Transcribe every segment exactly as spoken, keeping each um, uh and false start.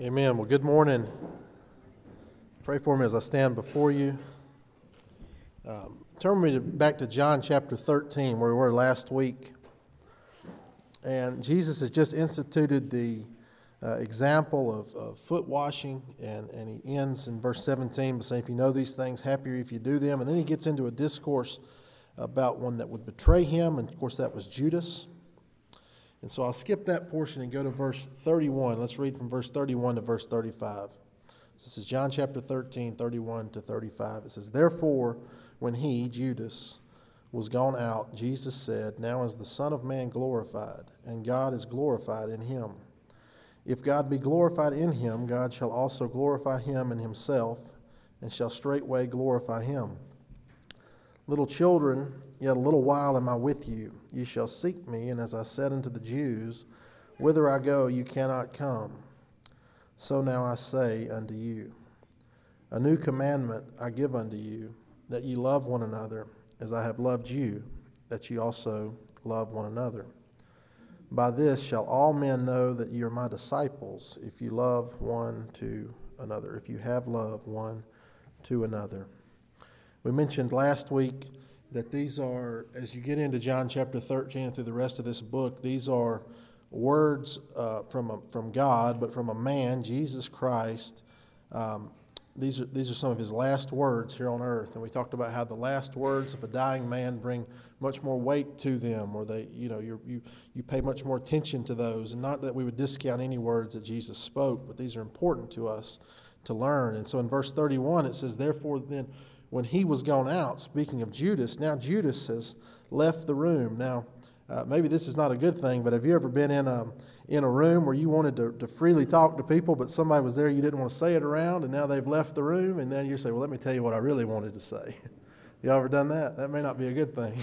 Amen. Well, good morning. Pray for me as I stand before you. Um, turn me to, back to John chapter thirteen, where we were last week. And Jesus has just instituted the uh, example of, of foot washing, and, and he ends in verse seventeen by saying, if you know these things, happier if you do them. And then he gets into a discourse about one that would betray him, and of course that was Judas. And so I'll skip that portion and go to verse thirty-one. Let's read from verse thirty-one to verse thirty-five. This is John chapter thirteen, thirty-one to thirty-five. It says, therefore, when he, Judas, was gone out, Jesus said, now is the Son of Man glorified, and God is glorified in him. If God be glorified in him, God shall also glorify him in himself, and shall straightway glorify him. Little children, yet a little while am I with you. Ye shall seek me, and as I said unto the Jews, whither I go, you cannot come. So now I say unto you, a new commandment I give unto you, that ye love one another, as I have loved you, that ye also love one another. By this shall all men know that ye are my disciples, if you love one to another, if you have love one to another. We mentioned last week that these are, as you get into John chapter thirteen and through the rest of this book, these are words uh, from a, from God, but from a man, Jesus Christ. Um, these are these are some of his last words here on earth, and we talked about how the last words of a dying man bring much more weight to them, or they, you know, you you you pay much more attention to those, and not that we would discount any words that Jesus spoke, but these are important to us to learn. And so in verse thirty-one it says, therefore then, when he was gone out, speaking of Judas, now Judas has left the room. Now, uh, maybe this is not a good thing, but have you ever been in a in a room where you wanted to, to freely talk to people, but somebody was there you didn't want to say it around, and now they've left the room, and then you say, well, let me tell you what I really wanted to say. Y'all ever done that? That may not be a good thing.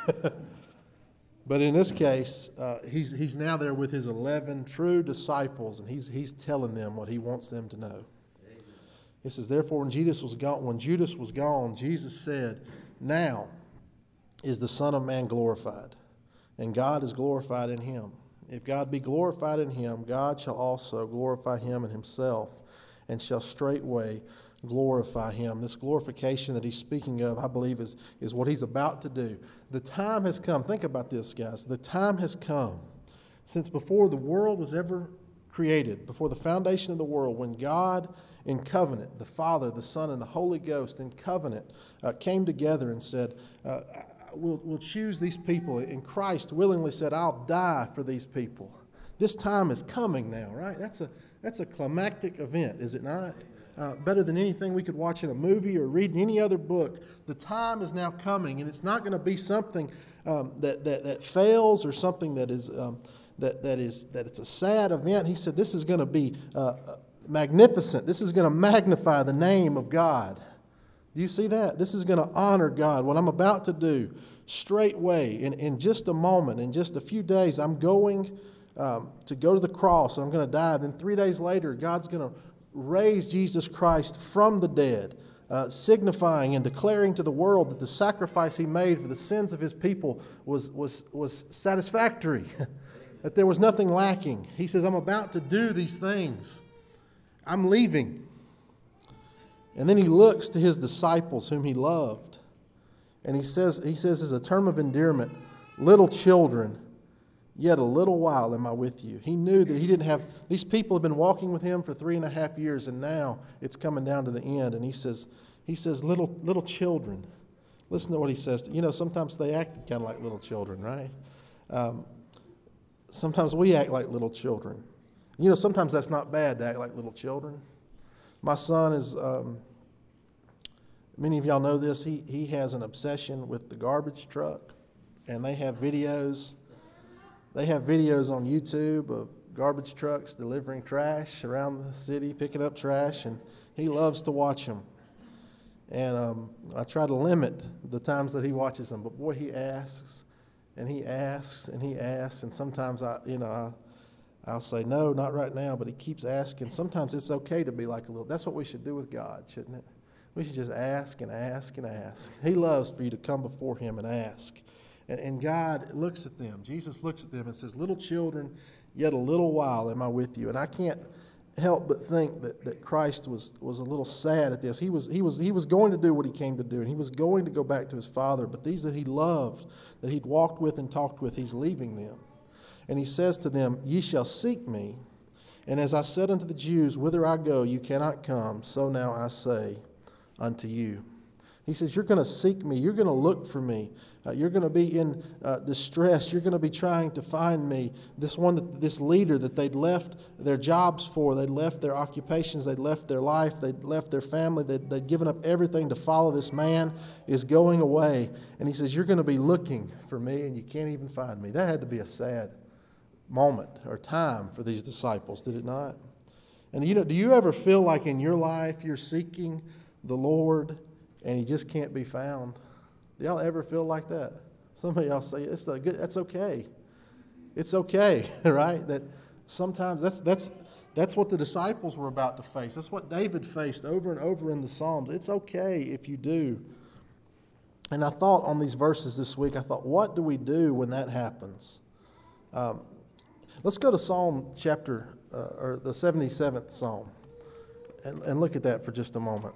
But in this case, uh, he's he's now there with his eleven true disciples, and he's he's telling them what he wants them to know. It says, therefore, when Judas was gone, when Judas was gone, Jesus said, now is the Son of Man glorified, and God is glorified in him. If God be glorified in him, God shall also glorify him in himself, and shall straightway glorify him. This glorification that he's speaking of, I believe, is, is what he's about to do. The time has come. Think about this, guys. The time has come since before the world was ever created, before the foundation of the world, when God in covenant, the Father, the Son, and the Holy Ghost in covenant uh, came together and said, uh, we'll, we'll choose these people. And Christ willingly said, I'll die for these people. This time is coming now, right? That's a that's a climactic event, is it not? Uh, better than anything we could watch in a movie or read in any other book. The time is now coming, and it's not going to be something um, that, that, that fails or something that is um, that that is that it's a sad event. He said this is going to be uh, magnificent. This is going to magnify the name of God. Do you see that? This is going to honor God. What I'm about to do, straightway, in, in just a moment, in just a few days, I'm going um, to go to the cross, and I'm going to die. Then three days later, God's going to raise Jesus Christ from the dead, uh, signifying and declaring to the world that the sacrifice he made for the sins of his people was, was, was satisfactory, that there was nothing lacking. He says, I'm about to do these things. I'm leaving. And then he looks to his disciples whom he loved. And he says, he says as a term of endearment, little children, yet a little while am I with you. He knew that he didn't have, these people have been walking with him for three and a half years, and now it's coming down to the end. And he says, he says, little little children. Listen to what he says. You know, sometimes they act kind of like little children, right? Um, sometimes we act like little children. You know, sometimes that's not bad to act like little children. My son is, um, many of y'all know this, he, he has an obsession with the garbage truck. And they have videos, they have videos on YouTube of garbage trucks delivering trash around the city, picking up trash, and he loves to watch them. And um, I try to limit the times that he watches them, but boy, he asks, and he asks, and he asks, and sometimes I, you know, I, I'll say, no, not right now, but he keeps asking. Sometimes it's okay to be like a little. That's what we should do with God, shouldn't it? We should just ask and ask and ask. He loves for you to come before him and ask. And, and God looks at them. Jesus looks at them and says, little children, yet a little while am I with you. And I can't, help but think that, that Christ was, was a little sad at this. He was, he, was, he was going to do what he came to do, and he was going to go back to his Father, but these that he loved, that he'd walked with and talked with, he's leaving them. And he says to them, "Ye shall seek me, and as I said unto the Jews, whither I go, you cannot come, so now I say unto you." He says, you're going to seek me. You're going to look for me. Uh, you're going to be in uh, distress. You're going to be trying to find me. This one, that, this leader that they'd left their jobs for, they'd left their occupations, they'd left their life, they'd left their family, they'd, they'd given up everything to follow this man, is going away. And he says, you're going to be looking for me, and you can't even find me. That had to be a sad moment or time for these disciples, did it not? And you know, do you ever feel like in your life you're seeking the Lord and he just can't be found? Do y'all ever feel like that? Some of y'all say it's a good, that's okay. It's okay, right? That sometimes that's that's that's what the disciples were about to face. That's what David faced over and over in the Psalms. It's okay if you do. And I thought on these verses this week, I thought, what do we do when that happens? Um, let's go to Psalm chapter, uh, or the seventy-seventh Psalm, and, and look at that for just a moment.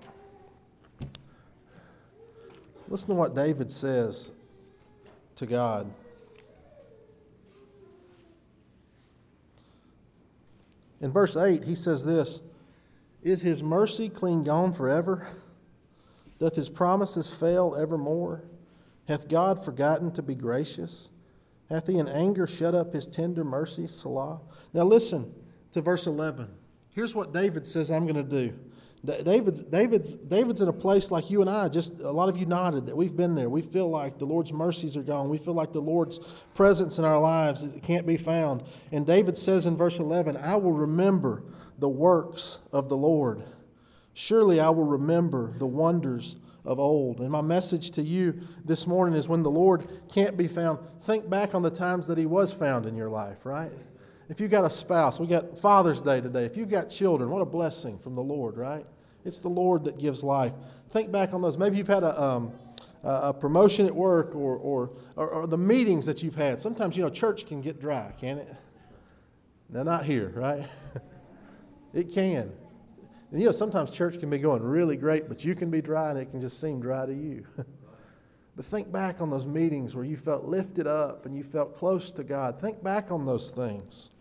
Listen to what David says to God. In verse eight, he says this, "Is his mercy clean gone forever? Doth his promises fail evermore? Hath God forgotten to be gracious? Hath he in anger shut up his tender mercies? Selah." Now listen to verse eleven. Here's what David says I'm going to do. David's, David's, David's in a place like you and I, just a lot of you nodded, that we've been there. We feel like the Lord's mercies are gone. We feel like the Lord's presence in our lives it can't be found. And David says in verse eleven, "I will remember the works of the Lord. Surely I will remember the wonders of old." And my message to you this morning is, when the Lord can't be found, think back on the times that he was found in your life, right? If you've got a spouse, we got Father's Day today. If you've got children, what a blessing from the Lord, right? It's the Lord that gives life. Think back on those. Maybe you've had a, um, a promotion at work, or, or, or, or the meetings that you've had. Sometimes, you know, church can get dry, can't it? Now, not here, right? It can. And, you know, sometimes church can be going really great, but you can be dry and it can just seem dry to you. But think back on those meetings where you felt lifted up and you felt close to God. Think back on those things.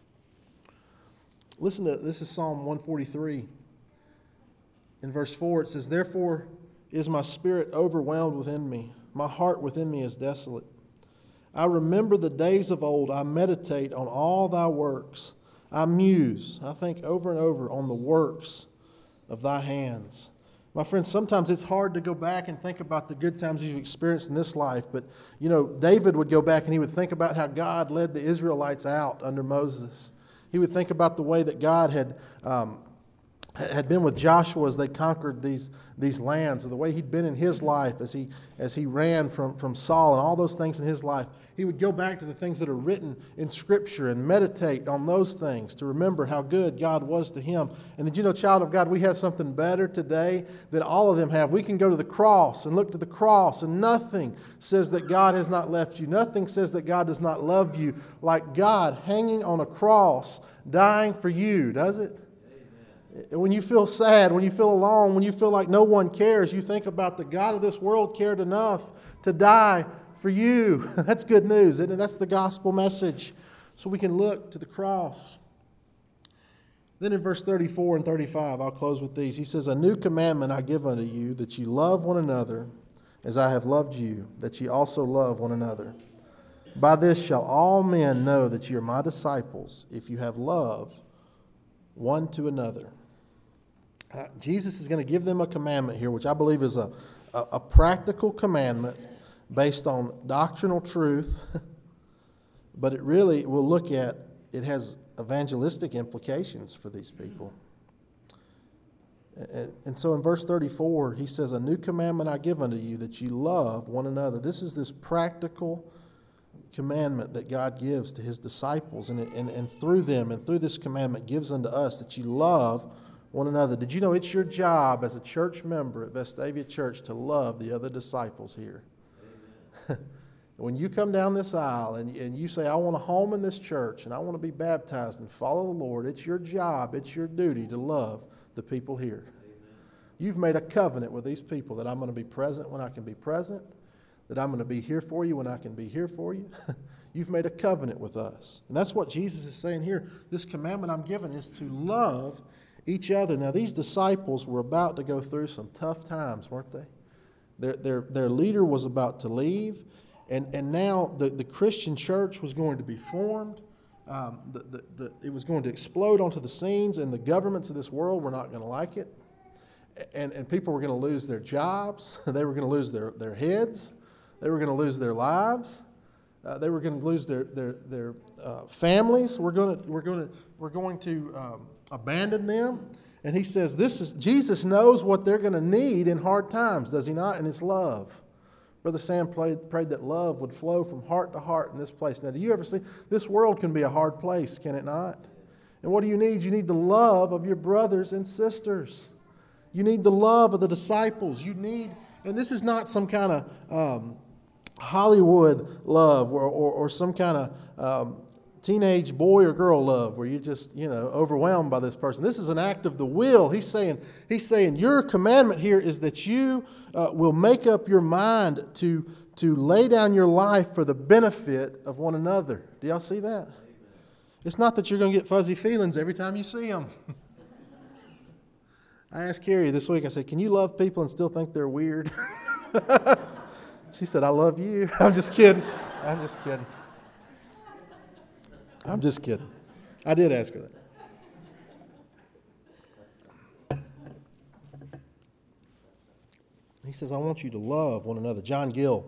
Listen to, this is Psalm one forty-three. In verse four it says, "Therefore is my spirit overwhelmed within me. My heart within me is desolate. I remember the days of old. I meditate on all thy works. I muse," I think over and over, "on the works of thy hands." My friends, sometimes it's hard to go back and think about the good times you've experienced in this life. But, you know, David would go back and he would think about how God led the Israelites out under Moses. He would think about the way that God had um, had been with Joshua as they conquered these, these lands, or the way he'd been in his life as he as he ran from, from Saul and all those things in his life. He would go back to the things that are written in Scripture and meditate on those things to remember how good God was to him. And did you know, child of God, we have something better today than all of them have. We can go to the cross and look to the cross, and nothing says that God has not left you. Nothing says that God does not love you like God hanging on a cross, dying for you, does it? When you feel sad, when you feel alone, when you feel like no one cares, you think about the God of this world cared enough to die for you. That's good news, isn't it? That's the gospel message. So we can look to the cross. Then in verse thirty-four and thirty-five, I'll close with these. He says, "A new commandment I give unto you, that ye love one another as I have loved you, that ye also love one another. By this shall all men know that ye are my disciples, if you have love one to another." Uh, Jesus is going to give them a commandment here, which I believe is a, a, a practical commandment based on doctrinal truth, but it really, we'll look at, it has evangelistic implications for these people. And, and so in verse thirty-four, he says, "A new commandment I give unto you, that you love one another." This is this practical commandment that God gives to his disciples, and, and, and through them and through this commandment gives unto us, that you love one another. Did you know it's your job as a church member at Vestavia Church to love the other disciples here? When you come down this aisle and, and you say, I want a home in this church and I want to be baptized and follow the Lord, it's your job, it's your duty to love the people here. Amen. You've made a covenant with these people that I'm going to be present when I can be present, that I'm going to be here for you when I can be here for you. You've made a covenant with us. And that's what Jesus is saying here. This commandment I'm given is to love each other. Now, these disciples were about to go through some tough times, weren't they? Their, their, their leader was about to leave. And, and now the, the Christian church was going to be formed. Um, the, the, the, it was going to explode onto the scenes, and the governments of this world were not going to like it. And, and people were going to lose their jobs. They were going to lose their, their heads. They were going to lose their lives. Uh, they were going to lose their, their, their uh, families. We're going to, we're going to, we're going to um, abandon them. And he says, "This is Jesus knows what they're going to need in hard times, does he not? And it's love." Brother Sam prayed, prayed that love would flow from heart to heart in this place. Now, do you ever see, this world can be a hard place, can it not? And what do you need? You need the love of your brothers and sisters. You need the love of the disciples. You need, and this is not some kind of um, Hollywood love or, or, or some kind of um, teenage boy or girl love where you're just, you know, overwhelmed by this person. This is an act of the will. He's saying, he's saying your commandment here is that you uh, will make up your mind to, to lay down your life for the benefit of one another. Do y'all see that? Amen. It's not that you're going to get fuzzy feelings every time you see them. I asked Carrie this week, I said, can you love people and still think they're weird? She said, I love you. I'm just kidding. I'm just kidding. I'm just kidding. I did ask her that. He says, I want you to love one another. John Gill,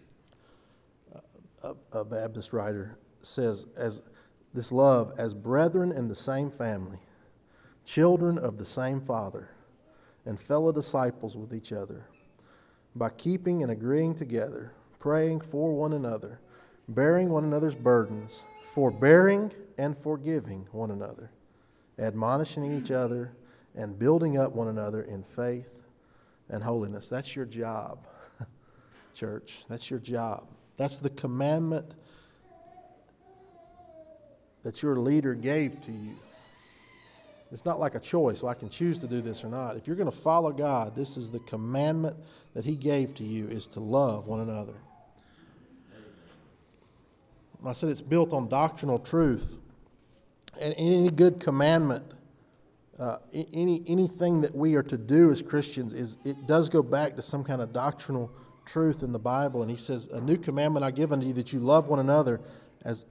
a, a Baptist writer, says, as this love, as brethren in the same family, children of the same Father, and fellow disciples with each other, by keeping and agreeing together, praying for one another, bearing one another's burdens, forbearing and forgiving one another, admonishing each other, and building up one another in faith and holiness. That's your job, church. That's your job. That's the commandment that your leader gave to you. It's not like a choice, so I can choose to do this or not. If you're going to follow God, this is the commandment that he gave to you, is to love one another. I said it's built on doctrinal truth. And any good commandment, uh, any anything that we are to do as Christians, is it does go back to some kind of doctrinal truth in the Bible. And he says, a new commandment I give unto you, that you love one another as,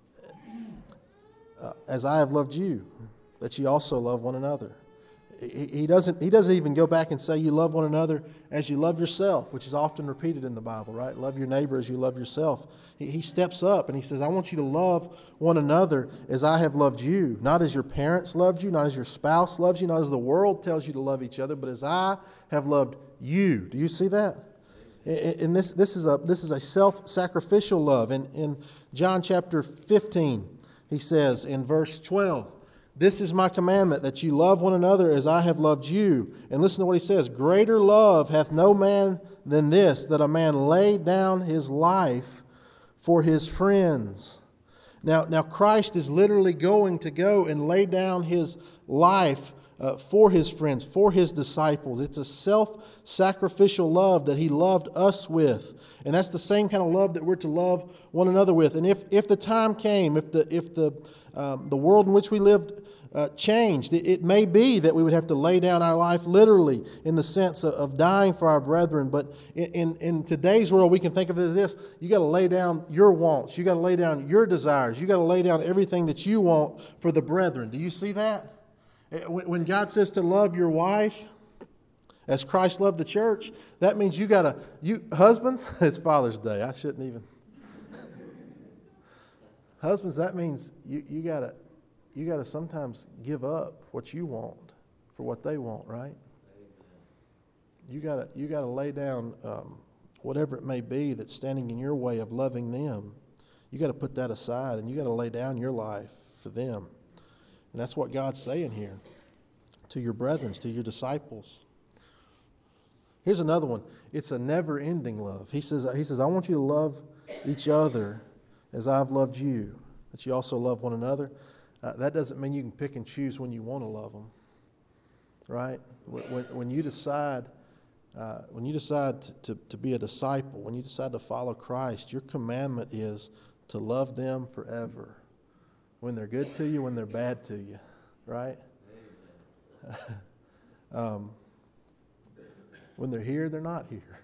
uh, as I have loved you, that ye also love one another. He doesn't, he doesn't even go back and say you love one another as you love yourself, which is often repeated in the Bible, right? Love your neighbor as you love yourself. He, he steps up and he says, I want you to love one another as I have loved you. Not as your parents loved you, not as your spouse loves you, not as the world tells you to love each other, but as I have loved you. Do you see that? And this, this is a, this is a self-sacrificial love. In, in John chapter fifteen, he says in verse twelve, this is my commandment, that you love one another as I have loved you. And listen to what he says. Greater love hath no man than this, that a man lay down his life for his friends. Now, now Christ is literally going to go and lay down his life uh, for his friends, for his disciples. It's a self-sacrificial love that he loved us with. And that's the same kind of love that we're to love one another with. And if, if the time came, if the, if the, um, the world in which we lived Uh, changed. It, it may be that we would have to lay down our life literally in the sense of, of dying for our brethren. But in, in, in today's world, we can think of it as this. You got to lay down your wants. You got to lay down your desires. You got to lay down everything that you want for the brethren. Do you see that? When, when God says to love your wife as Christ loved the church, that means you got to, you husbands, it's Father's Day. I shouldn't even. Husbands, that means you, you got to, You got to sometimes give up what you want for what they want, right? You got to you got to lay down um, whatever it may be that's standing in your way of loving them. You got to put that aside, and you got to lay down your life for them. And that's what God's saying here to your brethren, to your disciples. Here's another one. It's a never-ending love. He says, He says, I want you to love each other as I've loved you, that you also love one another. Uh, that doesn't mean you can pick and choose when you want to love them, right? When, when you decide, uh, when you decide to, to, to be a disciple, when you decide to follow Christ, your commandment is to love them forever. When they're good to you, when they're bad to you, right? um, when they're here, they're not here.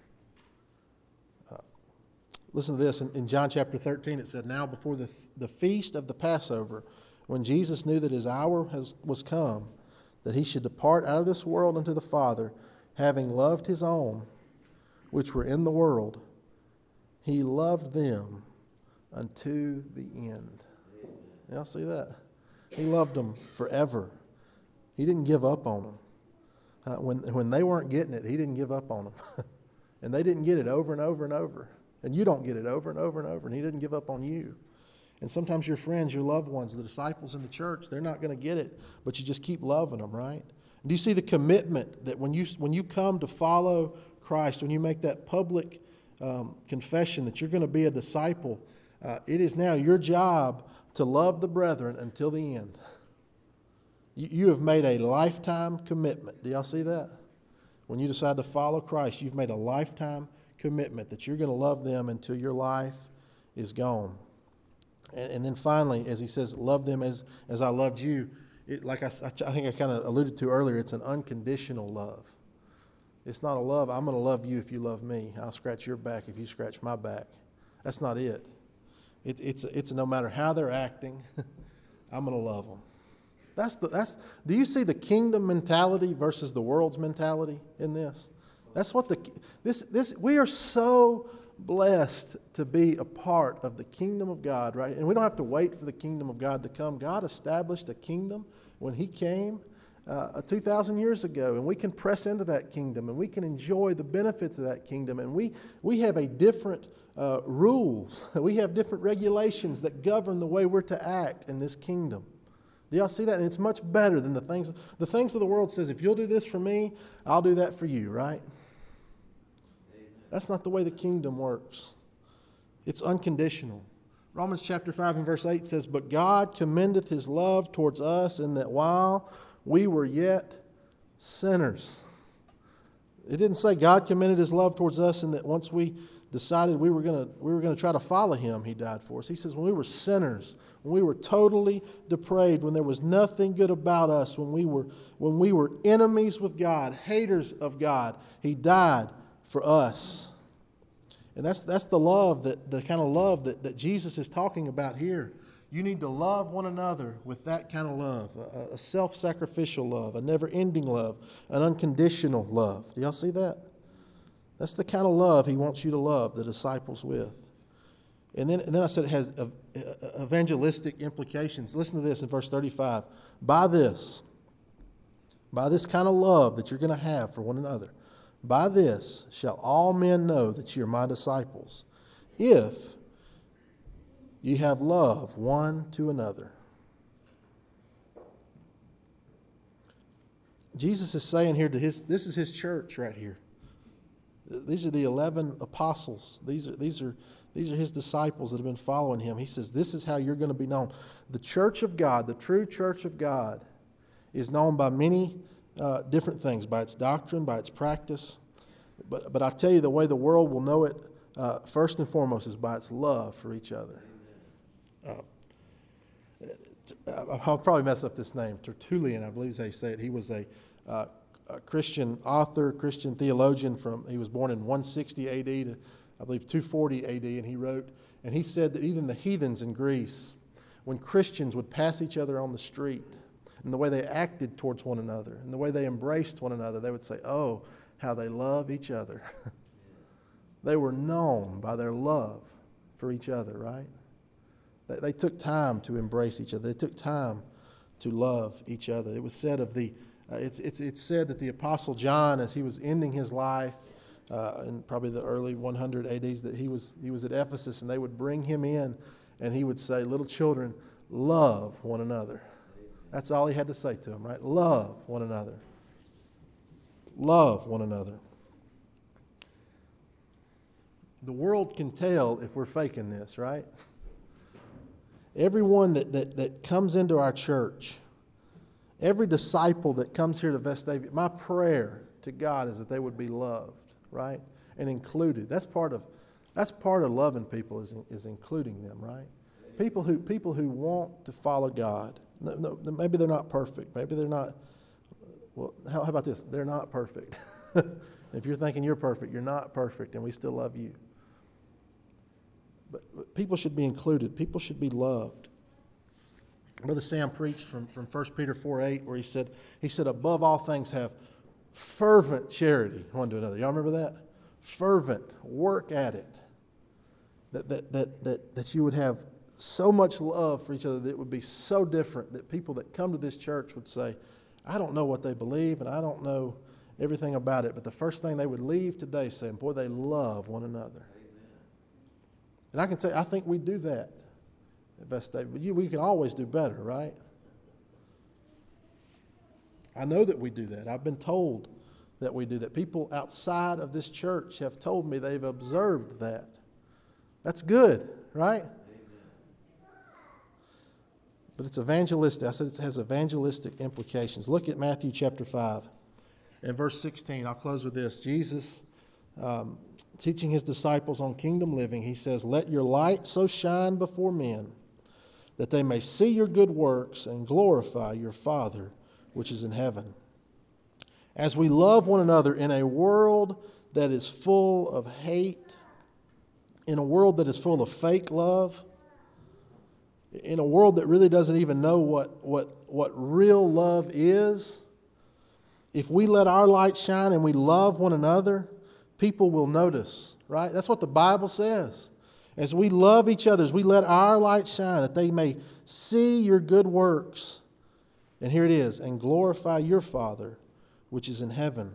Uh, listen to this. In, in John chapter thirteen, it said, "Now before the, the feast of the Passover, when Jesus knew that his hour has, was come, that he should depart out of this world unto the Father, having loved his own, which were in the world, he loved them unto the end." Y'all see that? He loved them forever. He didn't give up on them. Uh, when, when they weren't getting it, he didn't give up on them. And they didn't get it over and over and over. And you don't get it over and over and over. And he didn't give up on you. And sometimes your friends, your loved ones, the disciples in the church, they're not going to get it, but you just keep loving them, right? And do you see the commitment that when you when you come to follow Christ, when you make that public um, confession that you're going to be a disciple, uh, it is now your job to love the brethren until the end. You, you have made a lifetime commitment. Do y'all see that? When you decide to follow Christ, you've made a lifetime commitment that you're going to love them until your life is gone. And, and then finally, as he says, love them as, as I loved you, it, like I, I think I kind of alluded to earlier, it's an unconditional love. It's not a love, I'm going to love you if you love me. I'll scratch your back if you scratch my back. That's not it. It, it's, it's no matter how they're acting, I'm going to love them. That's the, that's, do you see the kingdom mentality versus the world's mentality in this? That's what the, this, this, we are so blessed to be a part of the kingdom of God, right? And we don't have to wait for the kingdom of God to come. God established a kingdom when he came uh, two thousand years ago, and we can press into that kingdom, and we can enjoy the benefits of that kingdom, and we, we have a different uh, rules. We have different regulations that govern the way we're to act in this kingdom. Do y'all see that? And it's much better than the things, the things of the world says, if you'll do this for me, I'll do that for you, right? Amen. That's not the way the kingdom works. It's unconditional. Romans chapter five and verse eight says, "But God commendeth his love towards us in that while we were yet sinners." It didn't say God commended his love towards us in that once we decided we were going to we were going to try to follow him, he died for us. He says when we were sinners, when we were totally depraved, when there was nothing good about us, when we were when we were enemies with God, haters of God, he died for us. And that's that's the love, that the kind of love that, that Jesus is talking about here. You need to love one another with that kind of love, a, a self-sacrificial love, a never-ending love, an unconditional love. Do y'all see that? That's the kind of love he wants you to love the disciples with. And then, and then I said it has evangelistic implications. Listen to this in verse thirty-five. By this, by this kind of love that you're going to have for one another, by this shall all men know that you are my disciples, if you have love one to another. Jesus is saying here to his, this is his church right here. These are the eleven apostles. These are, these are, these are his disciples that have been following him. He says, this is how you're going to be known. The church of God, the true church of God, is known by many uh, different things, by its doctrine, by its practice. But, but I tell you, the way the world will know it, uh, first and foremost, is by its love for each other. Uh, I'll probably mess up this name. Tertullian, I believe is how you say it. He was a, uh, a Christian author, Christian theologian. From he was born in one sixty A D to, I believe, two forty A D, and he wrote, and he said that even the heathens in Greece, when Christians would pass each other on the street, and the way they acted towards one another, and the way they embraced one another, they would say, "Oh, how they love each other." They were known by their love for each other, right? They, they took time to embrace each other. They took time to love each other. It was said of the, uh, it's, it's, it's said that the Apostle John, as he was ending his life uh, in probably the early one hundred A Ds, that he was, he was at Ephesus, and they would bring him in, and he would say, "Little children, love one another." That's all he had to say to them, right? Love one another. Love one another. The world can tell if we're faking this, right? Everyone that, that, that comes into our church, every disciple that comes here to Vestavia, my prayer to God is that they would be loved, right? And included. That's part of that's part of loving people is, is including them, right? People who people who want to follow God. No, no, maybe they're not perfect. Maybe they're not, well, how, how about this? They're not perfect. If you're thinking you're perfect, you're not perfect, and we still love you. But, but people should be included. People should be loved. Brother Sam preached from, from First Peter four eight, where he said, he said, above all things have fervent charity one to another. Y'all remember that? Fervent. Work at it. That, that, that, that, that you would have so much love for each other that it would be so different that people that come to this church would say, I don't know what they believe and I don't know everything about it, but the first thing they would leave today saying, boy, they love one another. Amen. And I can say, I think we do that at Vestavia. But we can always do better, right? I know that we do that. I've been told that we do that. People outside of this church have told me they've observed that. That's good, right? But it's evangelistic. I said it has evangelistic implications. Look at Matthew chapter five and verse sixteen. I'll close with this. Jesus, um, teaching his disciples on kingdom living, he says, let your light so shine before men that they may see your good works and glorify your Father which is in heaven. As we love one another in a world that is full of hate, in a world that is full of fake love, in a world that really doesn't even know what, what, what real love is, if we let our light shine and we love one another, people will notice, right? That's what the Bible says. As we love each other, as we let our light shine, that they may see your good works. And here it is, and glorify your Father, which is in heaven.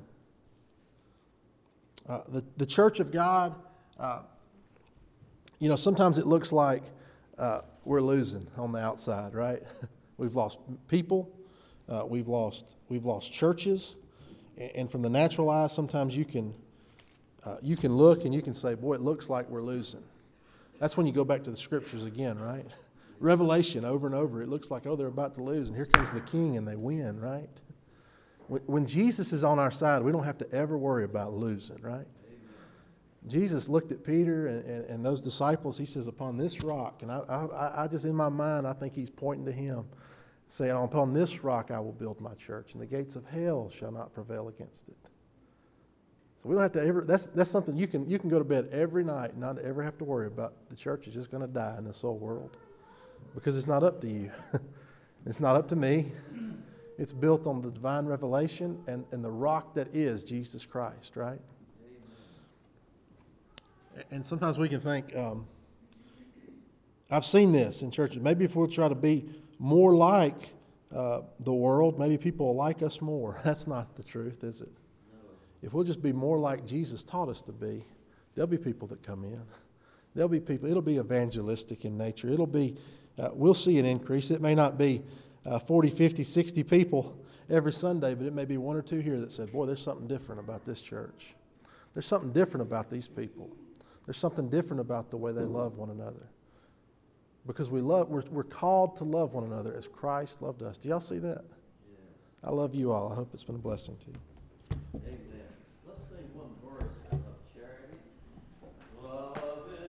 Uh, the, the church of God, uh, you know, sometimes it looks like uh, we're losing on the outside, right? We've lost people. Uh, we've lost we've lost churches, and, and from the natural eye, sometimes you can uh, you can look and you can say, "Boy, it looks like we're losing." That's when you go back to the scriptures again, right? Revelation over and over. It looks like, oh, they're about to lose, and here comes the King, and they win, right? When, when Jesus is on our side, we don't have to ever worry about losing, right? Jesus looked at Peter and, and, and those disciples. He says, upon this rock, and I, I, I just in my mind, I think he's pointing to him, saying, upon this rock I will build my church, and the gates of hell shall not prevail against it. So we don't have to ever, that's that's something you can you can go to bed every night and not ever have to worry about the church is just going to die in this old world. Because it's not up to you. It's not up to me. It's built on the divine revelation and, and the rock that is Jesus Christ, right? And sometimes we can think, um, I've seen this in churches. Maybe if we'll try to be more like uh, the world, maybe people will like us more. That's not the truth, is it? No. If we'll just be more like Jesus taught us to be, there'll be people that come in. There'll be people. It'll be evangelistic in nature. It'll be, uh, we'll see an increase. It may not be uh, forty, fifty, sixty people every Sunday, but it may be one or two here that said, boy, there's something different about this church. There's something different about these people. There's something different about the way they love one another. Because we love, we're, we're called to love one another as Christ loved us. Do y'all see that? Yeah. I love you all. I hope it's been a blessing to you. Amen.